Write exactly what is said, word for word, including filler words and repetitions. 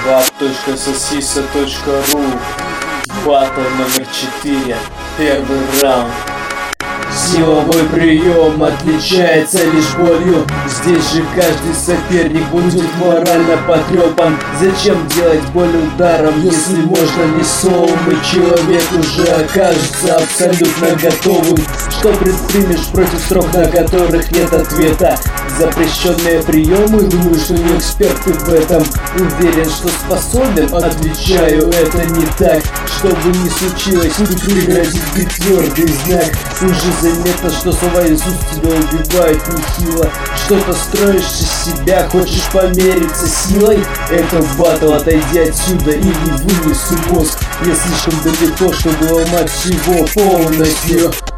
вап точка сосиса точка ру. Батл номер четыре. Первый раунд. Силовой прием отличается лишь болью. Здесь же каждый соперник будет морально потрепан. Зачем делать боль ударом, если можно весовым? И человек уже окажется абсолютно готовым. Что предпримешь против строк, на которых нет ответа? Запрещенные приемы, думаю, что не эксперты в этом. Уверен, что способен, отвечаю, это не так. Что бы ни случилось, тут пригрозит быть твердый знак. Уже заметно, что слова из уст тебя убивают нехило. Что-то строишь из себя, хочешь помериться силой? Это батл, отойди отсюда или вынесу мозг. Я слишком далеко, чтобы ломать всего полностью.